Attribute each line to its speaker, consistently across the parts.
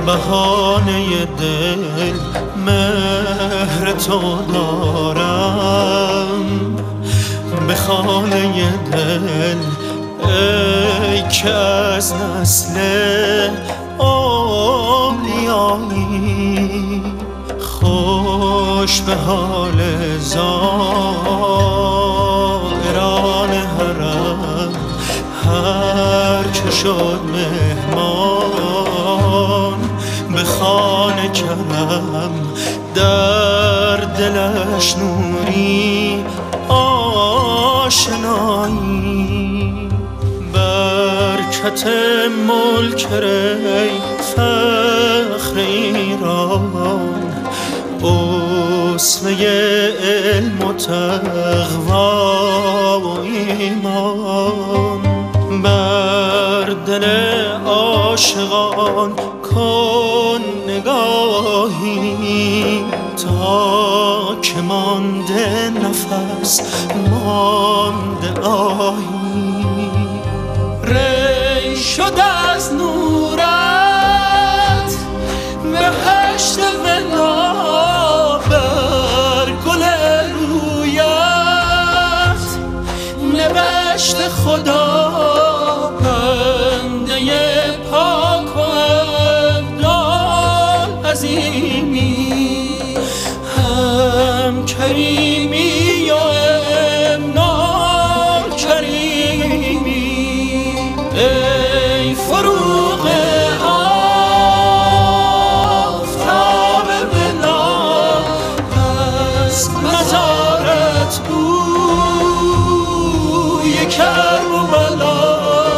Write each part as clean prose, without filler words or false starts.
Speaker 1: بهانه دل مهر تو دارم، به خانه دل ای که از نسل اولیایی. خوش به حال زائران حرم، هر که شد مهمان به خانه کرم، در دلش نوری آشنایی. برکت ملک ری فخر ایران، اسوه علم و تقوا و ایمان. بر دل عاشقان کن نگاهی، تا که مانده نفس مانده آهی. ری شد از نورت بهشت ولا، بر گل رویت نوشت خدا. بنده پاک و ابدال عظیمی، هم کریمی و امنال کریمی. ای فروغ آفتاب بلا، از مزارت بوی کرب و بلا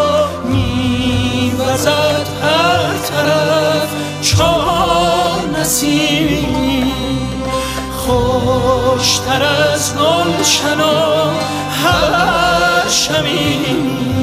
Speaker 1: میوزد هر طرف چون نسیمی. خوشتر از گلشن و هر شمیم،